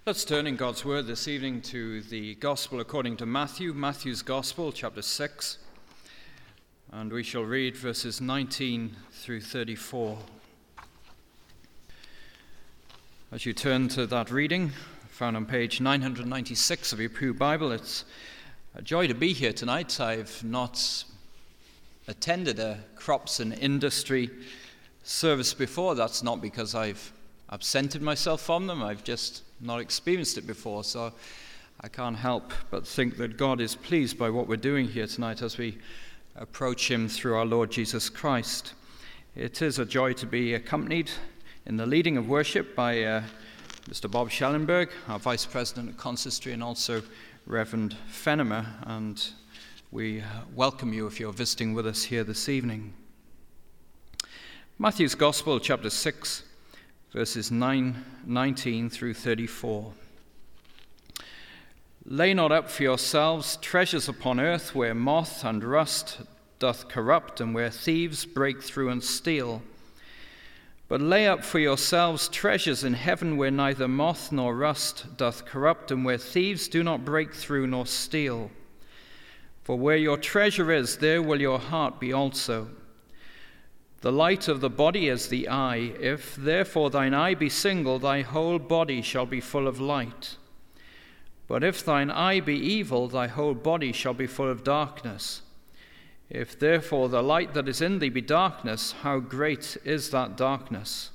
Let's turn in God's Word this evening to the Gospel according to Matthew's Gospel, chapter 6, and we shall read verses 19 through 34. As you turn to that reading, found on page 996 of your Pew Bible, it's a joy to be here tonight. I've not attended a crops and industry service before. That's not because I've absented myself from them. I've just not experienced it before, so I can't help but think that God is pleased by what we're doing here tonight as we approach him through our Lord Jesus Christ. It is a joy to be accompanied in the leading of worship by Mr. Bob Schellenberg, our Vice President of Consistory, and also Reverend Fennemer, and we welcome you if you're visiting with us here this evening. Matthew's Gospel, chapter 6, verses 19 through 34. Lay not up for yourselves treasures upon earth, where moth and rust doth corrupt, and where thieves break through and steal. But lay up for yourselves treasures in heaven, where neither moth nor rust doth corrupt, and where thieves do not break through nor steal. For where your treasure is, there will your heart be also. The light of the body is the eye. If therefore thine eye be single, thy whole body shall be full of light. But if thine eye be evil, thy whole body shall be full of darkness. If therefore the light that is in thee be darkness, how great is that darkness?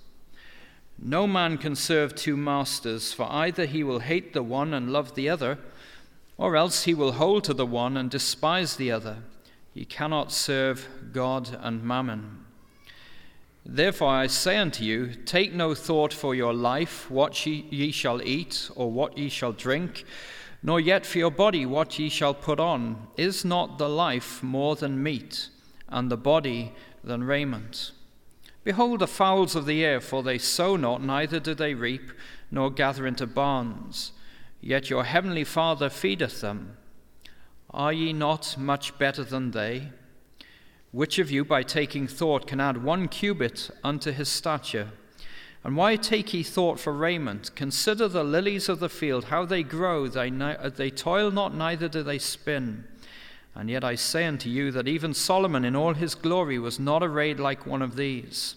No man can serve two masters, for either he will hate the one and love the other, or else he will hold to the one and despise the other. Ye cannot serve God and mammon. Therefore I say unto you, take no thought for your life, what ye shall eat, or what ye shall drink, nor yet for your body, what ye shall put on. Is not the life more than meat, and the body than raiment? Behold the fowls of the air, for they sow not, neither do they reap, nor gather into barns, yet your heavenly Father feedeth them. Are ye not much better than they? Which of you, by taking thought, can add 1 cubit unto his stature? And why take ye thought for raiment? Consider the lilies of the field, how they grow. They toil not, neither do they spin. And yet I say unto you that even Solomon in all his glory was not arrayed like one of these.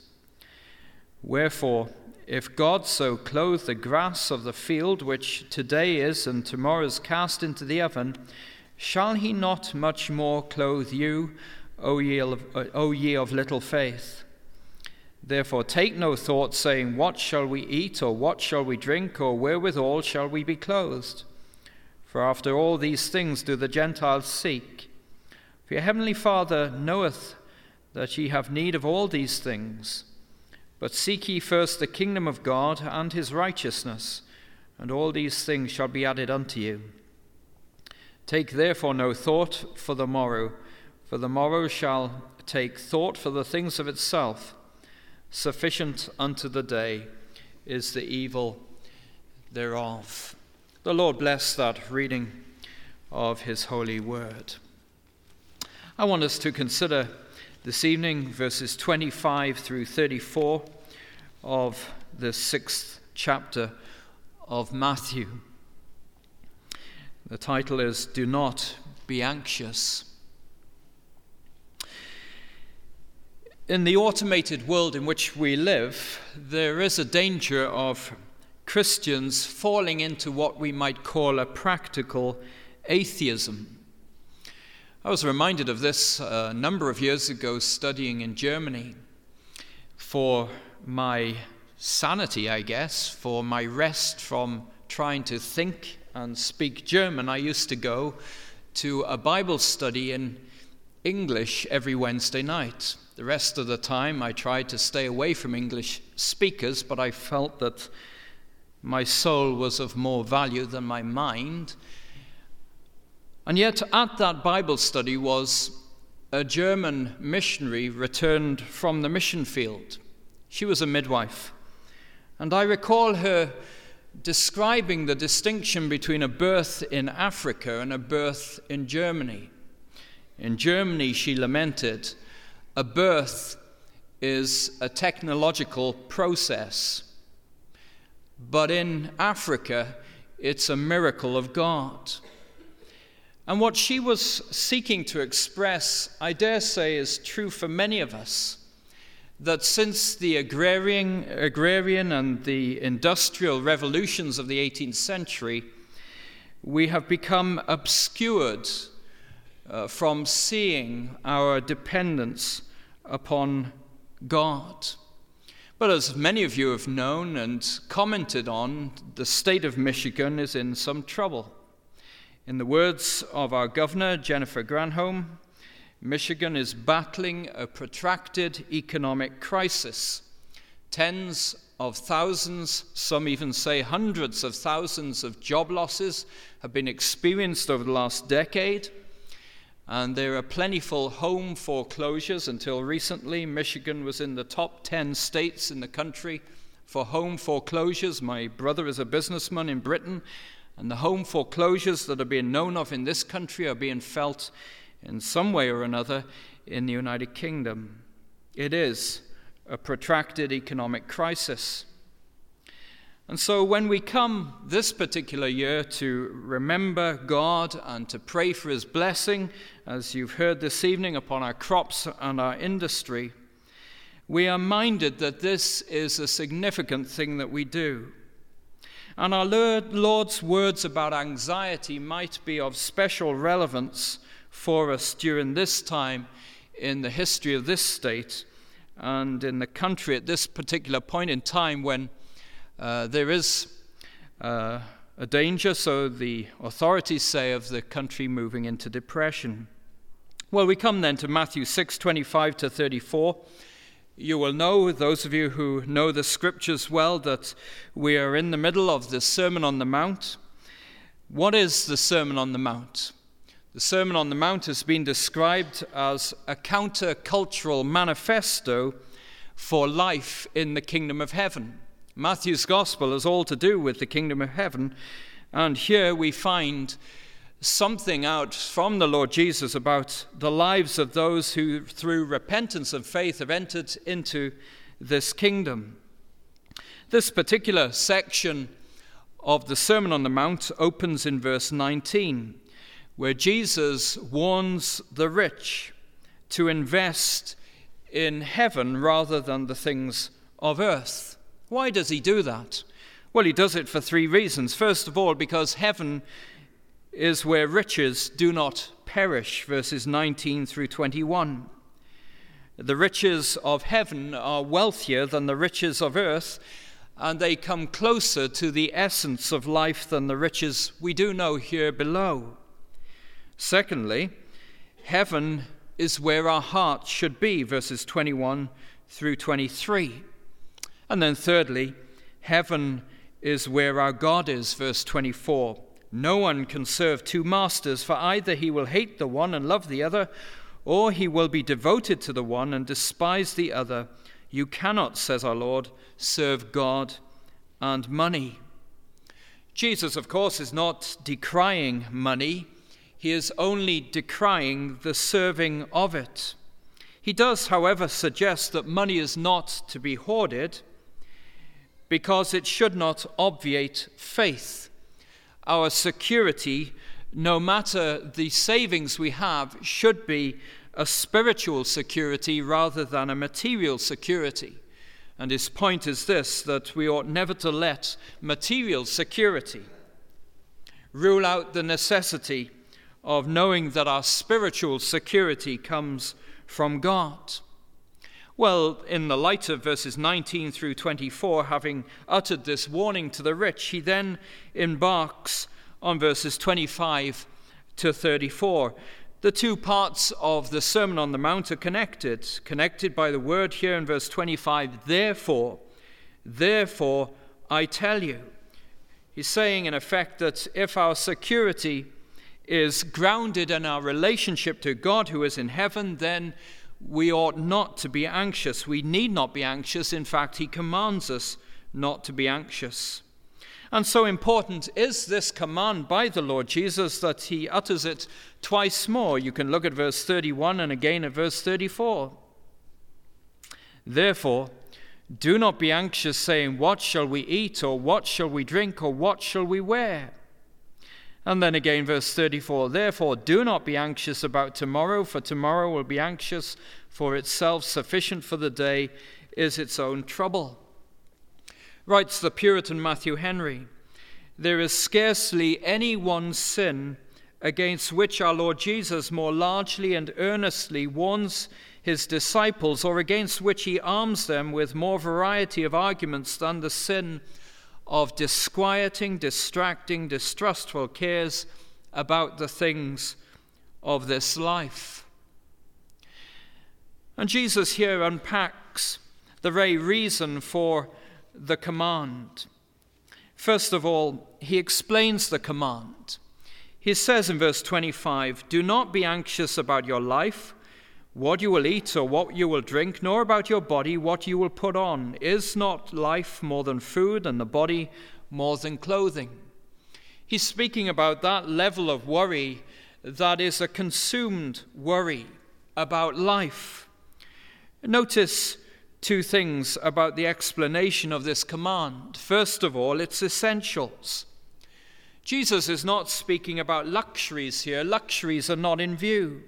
Wherefore, if God so clothe the grass of the field, which today is and tomorrow is cast into the oven, shall he not much more clothe you, O ye of little faith? Therefore take no thought, saying, what shall we eat, or what shall we drink, or wherewithal shall we be clothed? For after all these things do the Gentiles seek. For your heavenly Father knoweth that ye have need of all these things. But seek ye first the kingdom of God and his righteousness, and all these things shall be added unto you. Take therefore no thought for the morrow, for the morrow shall take thought for the things of itself. Sufficient unto the day is the evil thereof. The Lord bless that reading of his holy word. I want us to consider this evening verses 25 through 34 of the 6th chapter of Matthew. The title is, Do Not Be Anxious. In the automated world in which we live, there is a danger of Christians falling into what we might call a practical atheism. I was reminded of this a number of years ago studying in Germany. For my sanity, I guess, for my rest from trying to think and speak German, I used to go to a Bible study in English every Wednesday night. The rest of the time I tried to stay away from English speakers, but I felt that my soul was of more value than my mind. And yet at that Bible study was a German missionary returned from the mission field. She was a midwife. And I recall her describing the distinction between a birth in Africa and a birth in Germany. In Germany, she lamented, a birth is a technological process. But in Africa, it's a miracle of God. And what she was seeking to express, I dare say, is true for many of us, that since the agrarian and the industrial revolutions of the 18th century, we have become obscured from seeing our dependence upon God. But as many of you have known and commented on, the state of Michigan is in some trouble. In the words of our governor, Jennifer Granholm, Michigan is battling a protracted economic crisis. Tens of thousands, some even say hundreds of thousands of job losses have been experienced over the last decade. And there are plentiful home foreclosures. Until recently, Michigan was in the top 10 states in the country for home foreclosures. My brother is a businessman in Britain, and the home foreclosures that are being known of in this country are being felt in some way or another in the United Kingdom. It is a protracted economic crisis. And so when we come this particular year to remember God and to pray for his blessing, as you've heard this evening, upon our crops and our industry, we are minded that this is a significant thing that we do. And our Lord's words about anxiety might be of special relevance for us during this time in the history of this state and in the country at this particular point in time when there is a danger, so the authorities say, of the country moving into depression. Well, we come then to Matthew 6:25 to 34. You will know, those of you who know the scriptures well, that we are in the middle of the Sermon on the Mount. What is the Sermon on the Mount? The Sermon on the Mount has been described as a countercultural manifesto for life in the kingdom of heaven. Matthew's gospel is all to do with the kingdom of heaven, and here we find something out from the Lord Jesus about the lives of those who, through repentance and faith, have entered into this kingdom. This particular section of the Sermon on the Mount opens in verse 19, where Jesus warns the rich to invest in heaven rather than the things of earth. Why does he do that? Well, he does it for three reasons. First of all, because heaven is where riches do not perish, verses 19 through 21. The riches of heaven are wealthier than the riches of earth, and they come closer to the essence of life than the riches we do know here below. Secondly, heaven is where our hearts should be, verses 21 through 23. And then thirdly, heaven is where our God is, verse 24. No one can serve two masters, for either he will hate the one and love the other, or he will be devoted to the one and despise the other. You cannot, says our Lord, serve God and money. Jesus, of course, is not decrying money. He is only decrying the serving of it. He does, however, suggest that money is not to be hoarded, because it should not obviate faith. Our security, no matter the savings we have, should be a spiritual security rather than a material security. And his point is this, that we ought never to let material security rule out the necessity of knowing that our spiritual security comes from God. Well, in the light of verses 19 through 24, having uttered this warning to the rich, he then embarks on verses 25 to 34. The two parts of the Sermon on the Mount are connected by the word here in verse 25, therefore I tell you. He's saying, in effect, that if our security is grounded in our relationship to God who is in heaven, then we ought not to be anxious. We need not be anxious. In fact, he commands us not to be anxious. And so important is this command by the Lord Jesus that he utters it twice more. You can look at verse 31 and again at verse 34. Therefore, Do not be anxious, saying, what shall we eat, or what shall we drink, or what shall we wear? And then again, verse 34, therefore do not be anxious about tomorrow, for tomorrow will be anxious for itself. Sufficient for the day is its own trouble. Writes the Puritan Matthew Henry, there is scarcely any one sin against which our Lord Jesus more largely and earnestly warns his disciples, or against which he arms them with more variety of arguments than the sin of disquieting, distracting, distrustful cares about the things of this life. And Jesus here unpacks the very reason for the command. First of all, he explains the command. He says in verse 25, do not be anxious about your life, what you will eat or what you will drink, nor about your body, what you will put on. Is not life more than food, and the body more than clothing? He's speaking about that level of worry that is a consumed worry about life. Notice two things about the explanation of this command. First of all, its essentials. Jesus is not speaking about luxuries here. Luxuries are not in view.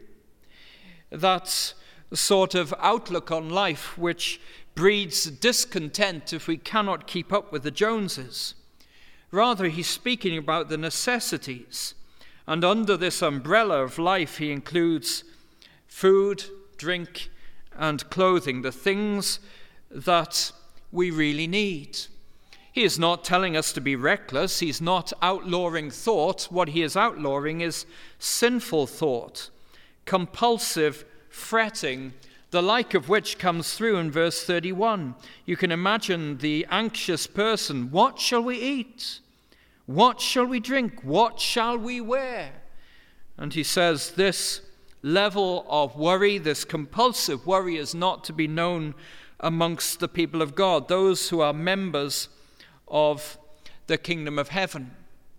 That sort of outlook on life which breeds discontent if we cannot keep up with the Joneses. Rather, he's speaking about the necessities. And under this umbrella of life, he includes food, drink, and clothing, the things that we really need. He is not telling us to be reckless. He's not outlawing thought. What he is outlawing is sinful thought, compulsive fretting, the like of which comes through in verse 31. You can imagine the anxious person. What shall we eat? What shall we drink? What shall we wear? And he says this level of worry, this compulsive worry, is not to be known amongst the people of God, those who are members of the kingdom of heaven.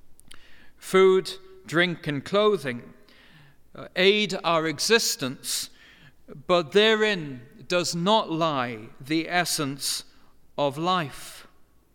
Food, drink, and clothing aid our existence, but therein does not lie the essence of life.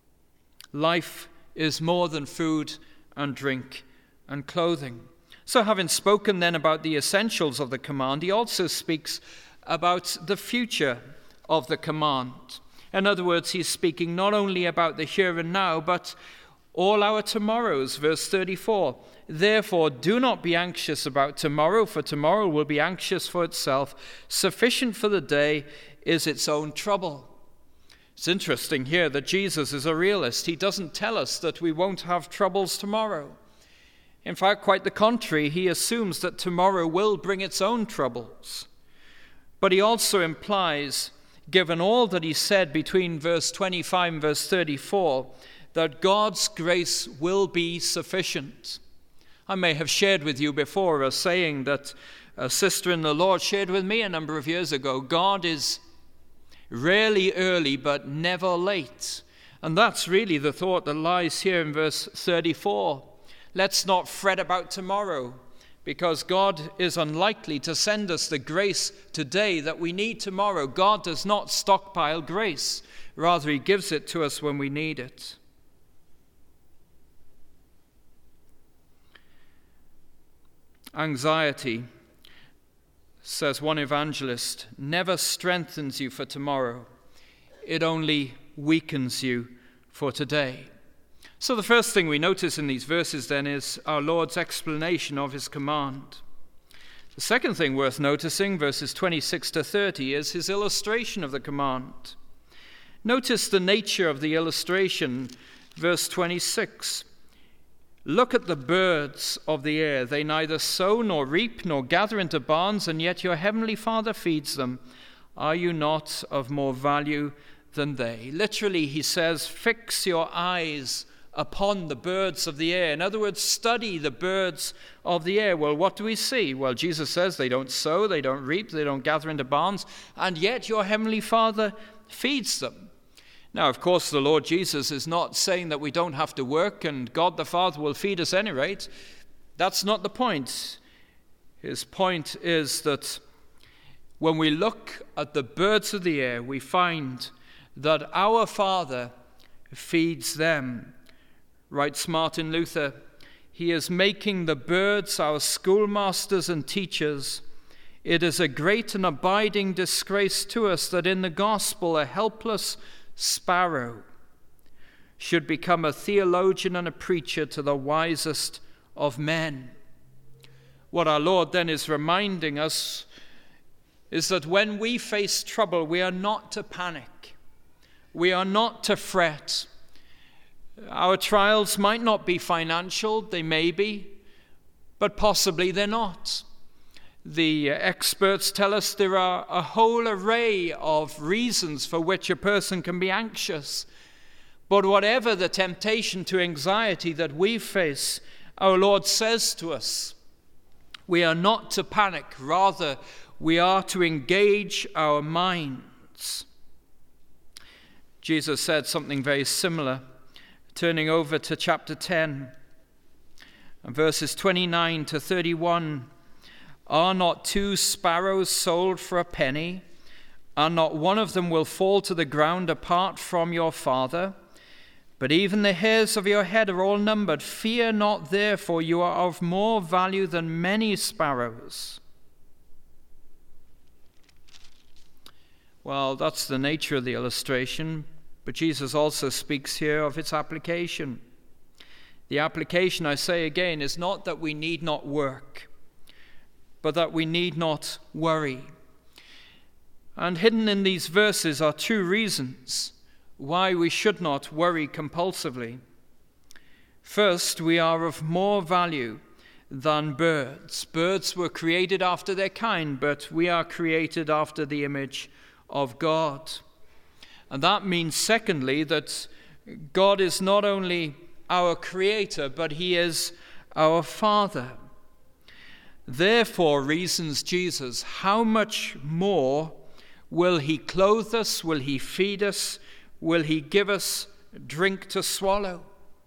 Life is more than food and drink and clothing. So having spoken then about the essentials of the command, he also speaks about the future of the command. In other words, he's speaking not only about the here and now, but all our tomorrows. Verse 34, therefore do not be anxious about tomorrow, for tomorrow will be anxious for itself. Sufficient for the day is its own trouble. It's interesting here that Jesus is a realist. He doesn't tell us that we won't have troubles tomorrow. In fact, quite the contrary, he assumes that tomorrow will bring its own troubles. But he also implies, given all that he said between verse 25 and verse 34, that God's grace will be sufficient. I may have shared with you before a saying that a sister in the Lord shared with me a number of years ago. God is rarely early, but never late. And that's really the thought that lies here in verse 34. Let's not fret about tomorrow, because God is unlikely to send us the grace today that we need tomorrow. God does not stockpile grace. Rather, he gives it to us when we need it. Anxiety, says one evangelist, never strengthens you for tomorrow. It only weakens you for today. So the first thing we notice in these verses then is our Lord's explanation of his command. The second thing worth noticing, verses 26 to 30, is his illustration of the command. Notice the nature of the illustration, verse 26. Look at the birds of the air. They neither sow nor reap nor gather into barns, and yet your heavenly Father feeds them. Are you not of more value than they? Literally, he says, fix your eyes upon the birds of the air. In other words, study the birds of the air. Well, what do we see? Well, Jesus says they don't sow, they don't reap, they don't gather into barns, and yet your heavenly Father feeds them. Now, of course, the Lord Jesus is not saying that we don't have to work and God the Father will feed us at any rate. That's not the point. His point is that when we look at the birds of the air, we find that our Father feeds them. Writes Martin Luther, he is making the birds our schoolmasters and teachers. It is a great and abiding disgrace to us that in the gospel a helpless sparrow should become a theologian and a preacher to the wisest of men. What our Lord then is reminding us is that when we face trouble, we are not to panic. We are not to fret. Our trials might not be financial, they may be, but possibly they're not. The experts tell us there are a whole array of reasons for which a person can be anxious. But whatever the temptation to anxiety that we face, our Lord says to us, we are not to panic. Rather, we are to engage our minds. Jesus said something very similar. Turning over to chapter 10, verses 29 to 31. Are not 2 sparrows sold for a penny? And not one of them will fall to the ground apart from your Father? But even the hairs of your head are all numbered. Fear not, therefore, you are of more value than many sparrows. Well, that's the nature of the illustration, but Jesus also speaks here of its application. The application, I say again, is not that we need not work, but that we need not worry. And hidden in these verses are 2 reasons why we should not worry compulsively. First, we are of more value than birds. Birds were created after their kind, but we are created after the image of God. And that means, secondly, that God is not only our creator, but he is our Father. Therefore, reasons Jesus, how much more will he clothe us? Will he feed us? Will he give us drink to swallow?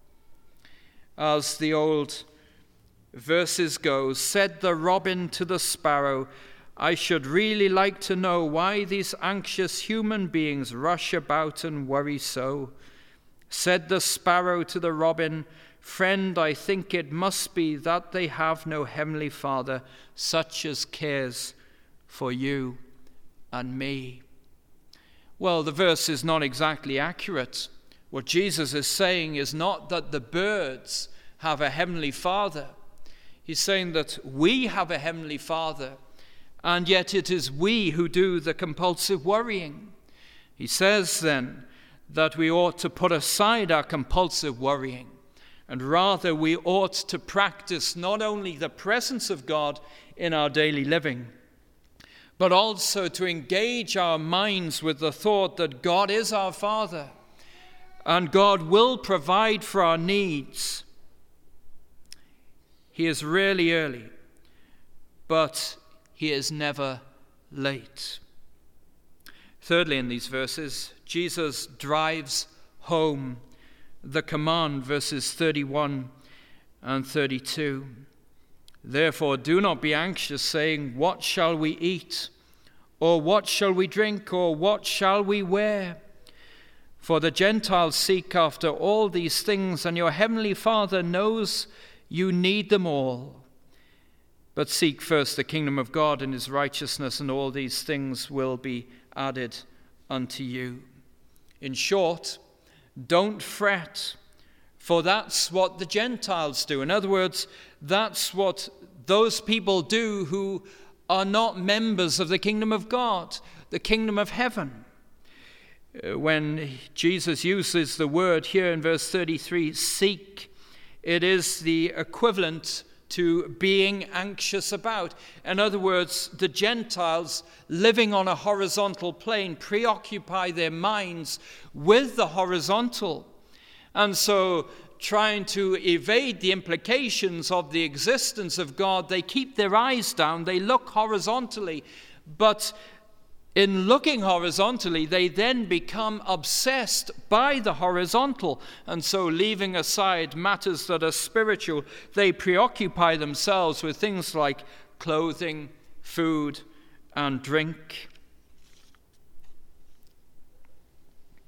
As the old verses go, said the robin to the sparrow, I should really like to know why these anxious human beings rush about and worry so. Said the sparrow to the robin, friend, I think it must be that they have no heavenly Father, such as cares for you and me. Well, the verse is not exactly accurate. What Jesus is saying is not that the birds have a heavenly Father. He's saying that we have a heavenly Father, and yet it is we who do the compulsive worrying. He says then that we ought to put aside our compulsive worrying, and rather we ought to practice not only the presence of God in our daily living, but also to engage our minds with the thought that God is our Father, and God will provide for our needs. He is rarely early, but he is never late. Thirdly, in these verses, Jesus drives home the command, verses 31 and 32. Therefore, do not be anxious, saying, what shall we eat? Or what shall we drink? Or what shall we wear? For the Gentiles seek after all these things, and your heavenly Father knows you need them all. But seek first the kingdom of God and his righteousness, and all these things will be added unto you. In short, don't fret, for that's what the Gentiles do. In other words, that's what those people do who are not members of the kingdom of God, the kingdom of heaven. When Jesus uses the word here in verse 33, seek, it is the equivalent to being anxious about. In other words, the Gentiles living on a horizontal plane preoccupy their minds with the horizontal. And so, trying to evade the implications of the existence of God, they keep their eyes down, they look horizontally. But in looking horizontally, they then become obsessed by the horizontal. And so, leaving aside matters that are spiritual, they preoccupy themselves with things like clothing, food, and drink.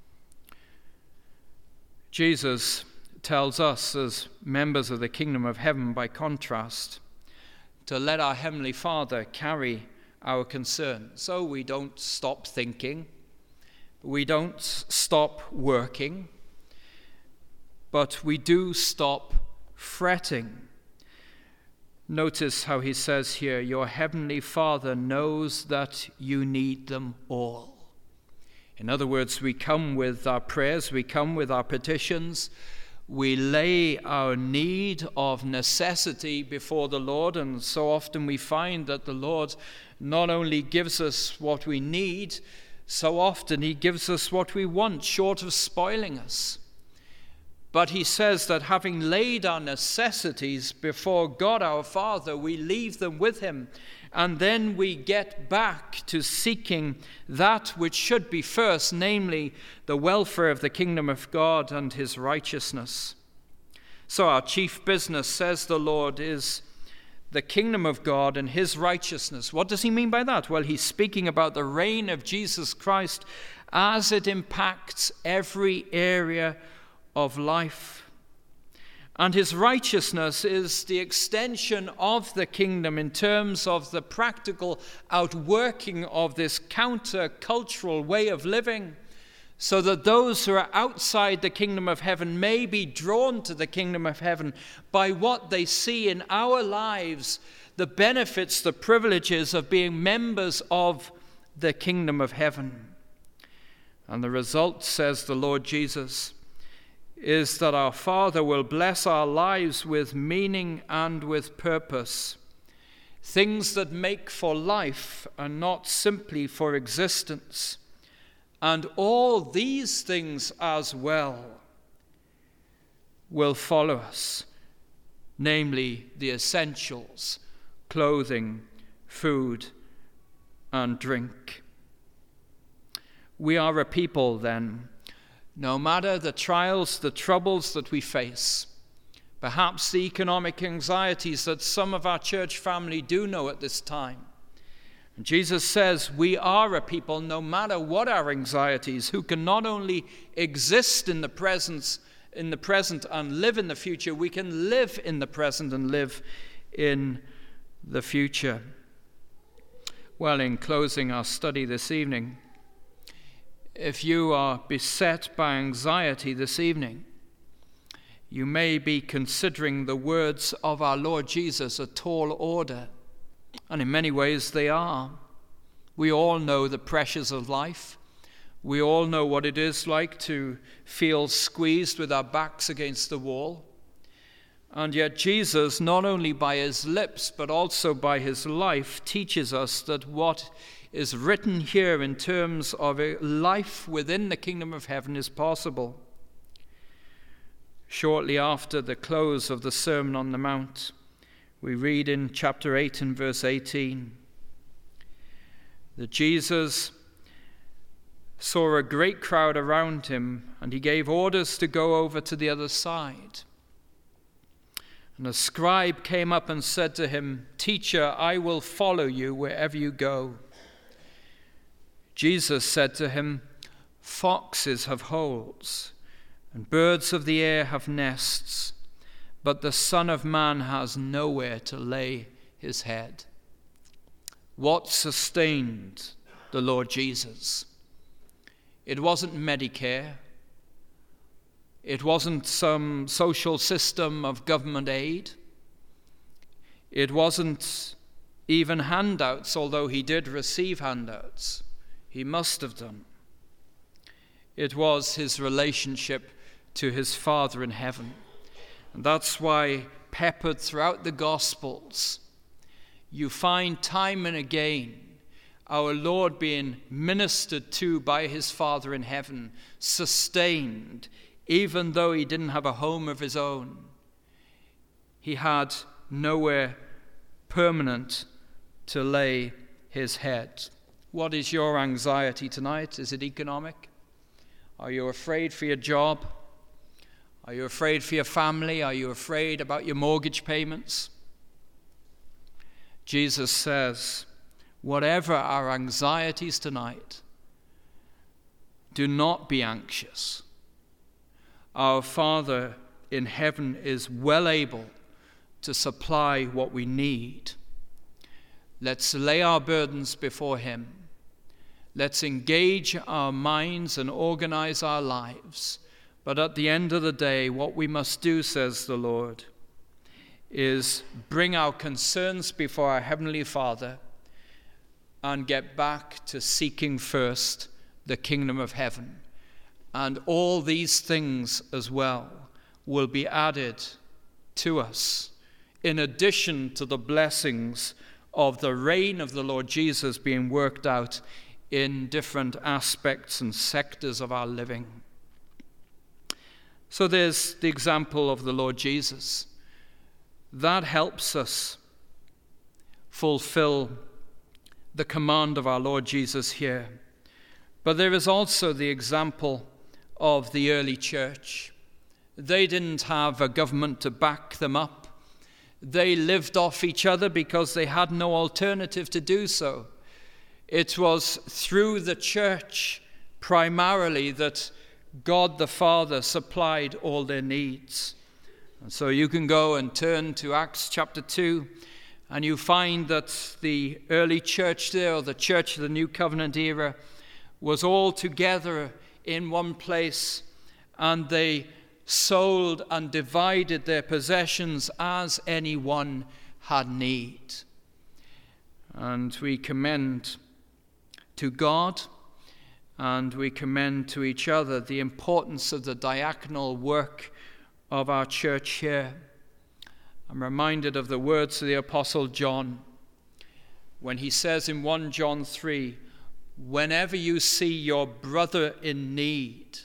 Jesus tells us as members of the kingdom of heaven, by contrast, to let our Heavenly Father carry our concerns. So we don't stop thinking, we don't stop working, but we do stop fretting. Notice how he says here, your Heavenly Father knows that you need them all. In other words, we come with our prayers, we come with our petitions, we lay our need of necessity before the Lord, and so often we find that the Lord not only gives us what we need, so often he gives us what we want, short of spoiling us. But he says that having laid our necessities before God our Father, we leave them with him, and then we get back to seeking that which should be first, namely the welfare of the kingdom of God and his righteousness. So our chief business, says the Lord, is the kingdom of God and his righteousness. What does he mean by that? Well, he's speaking about the reign of Jesus Christ as it impacts every area of life. And his righteousness is the extension of the kingdom in terms of the practical outworking of this counter-cultural way of living, so that those who are outside the kingdom of heaven may be drawn to the kingdom of heaven by what they see in our lives, the benefits, the privileges of being members of the kingdom of heaven. And the result, says the Lord Jesus, is that our Father will bless our lives with meaning and with purpose, things that make for life and not simply for existence. And all these things as well will follow us, namely the essentials, clothing, food, and drink. We are a people then, no matter the trials, the troubles that we face, perhaps the economic anxieties that some of our church family do know at this time. And Jesus says we are a people, no matter what our anxieties, who can not only exist in the present and live in the future, we can live in the present and live in the future. Well, in closing our study this evening, if you are beset by anxiety this evening, you may be considering the words of our Lord Jesus a tall order. And in many ways they are. We all know the pressures of life. We all know what it is like to feel squeezed with our backs against the wall. And yet Jesus, not only by his lips, but also by his life, teaches us that what is written here in terms of a life within the kingdom of heaven is possible. Shortly after the close of the Sermon on the Mount, we read in chapter 8 and verse 18 that Jesus saw a great crowd around him, and he gave orders to go over to the other side. And a scribe came up and said to him, "Teacher, I will follow you wherever you go." Jesus said to him, "Foxes have holes, and birds of the air have nests, but the Son of Man has nowhere to lay his head." What sustained the Lord Jesus? It wasn't Medicare. It wasn't some social system of government aid. It wasn't even handouts, although he did receive handouts. He must have done. It was his relationship to his Father in heaven. And that's why, peppered throughout the Gospels, you find time and again our Lord being ministered to by his Father in heaven, sustained, even though he didn't have a home of his own. He had nowhere permanent to lay his head. What is your anxiety tonight? Is it economic? Are you afraid for your job? Are you afraid for your family? Are you afraid about your mortgage payments? Jesus says, whatever our anxieties tonight, do not be anxious. our Father in heaven is well able to supply what we need. Let's lay our burdens before him. Let's engage our minds and organize our lives. But at the end of the day, what we must do, says the Lord, is bring our concerns before our Heavenly Father and get back to seeking first the kingdom of heaven. And all these things as well will be added to us, in addition to the blessings of the reign of the Lord Jesus being worked out in different aspects and sectors of our living. So there's the example of the Lord Jesus. That helps us fulfill the command of our Lord Jesus here. But there is also the example of the early church. They didn't have a government to back them up. They lived off each other because they had no alternative to do so. It was through the church primarily that God the Father supplied all their needs. And so you can go and turn to Acts chapter 2, and you find that the early church there, or the church of the New Covenant era, was all together in one place, and they sold and divided their possessions as anyone had need. And we commend to God and we commend to each other the importance of the diaconal work of our church here. I'm reminded of the words of the Apostle John when he says in 1 John 3, whenever you see your brother in need,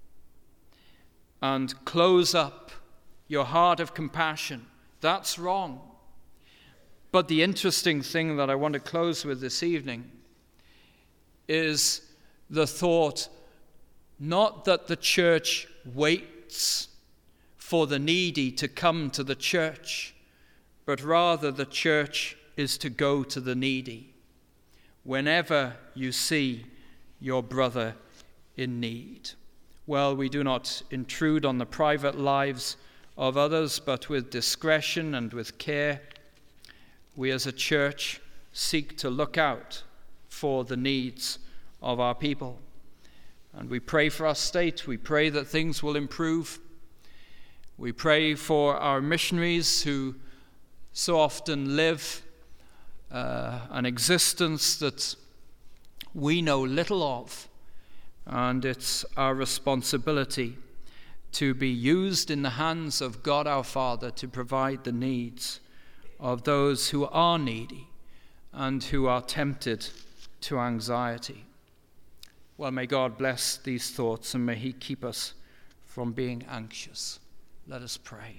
and close up your heart of compassion, that's wrong. But the interesting thing that I want to close with this evening is the thought, not that the church waits for the needy to come to the church, but rather the church is to go to the needy whenever you see your brother in need. Well, we do not intrude on the private lives of others, but with discretion and with care, we as a church seek to look out for the needs of our people. And we pray for our state. We pray that things will improve. We pray for our missionaries who so often live an existence that we know little of. And it's our responsibility to be used in the hands of God our Father to provide the needs of those who are needy and who are tempted to anxiety. Well, may God bless these thoughts and may he keep us from being anxious. Let us pray.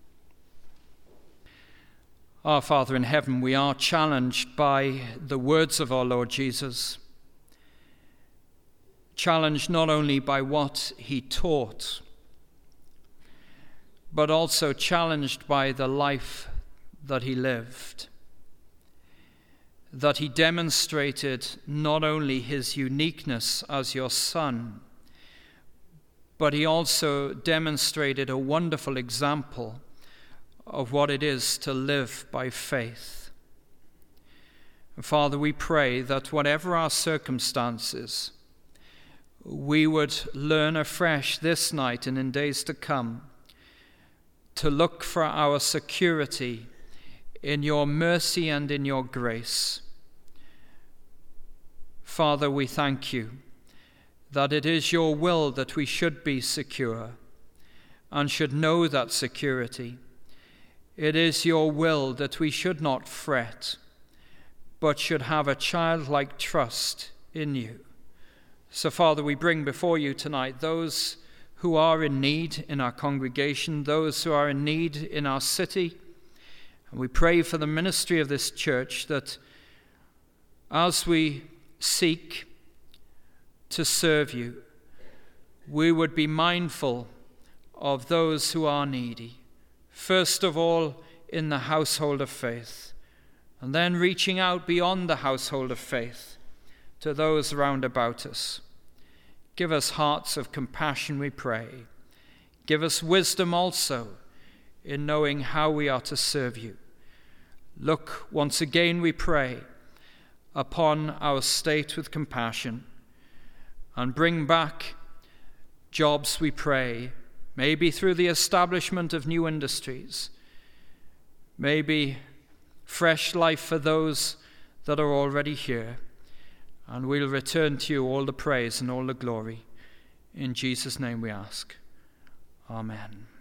Our Father in heaven, we are challenged by the words of our Lord Jesus. Challenged not only by what he taught, but also challenged by the life that he lived. That he demonstrated not only his uniqueness as your Son, but he also demonstrated a wonderful example of what it is to live by faith. Father, we pray that whatever our circumstances, we would learn afresh this night and in days to come to look for our security in your mercy and in your grace. Father, we thank you that it is your will that we should be secure and should know that security. It is your will that we should not fret, but should have a childlike trust in you. So, Father, we bring before you tonight those who are in need in our congregation, those who are in need in our city. And we pray for the ministry of this church that as we seek to serve you, we would be mindful of those who are needy. First of all, in the household of faith, and then reaching out beyond the household of faith to those round about us. Give us hearts of compassion, we pray. Give us wisdom also in knowing how we are to serve you. Look once again, we pray, upon our state with compassion, and bring back jobs, we pray, maybe through the establishment of new industries, maybe fresh life for those that are already here. And we'll return to you all the praise and all the glory. In Jesus' name we ask. Amen.